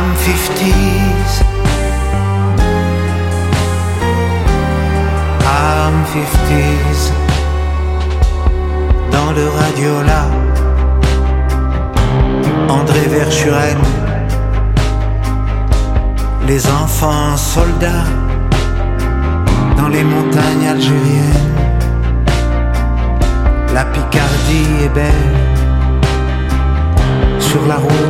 50s, I'm 50s. Dans le Radiola, André Verschuren, les enfants soldats dans les montagnes algériennes. La Picardie est belle sur la route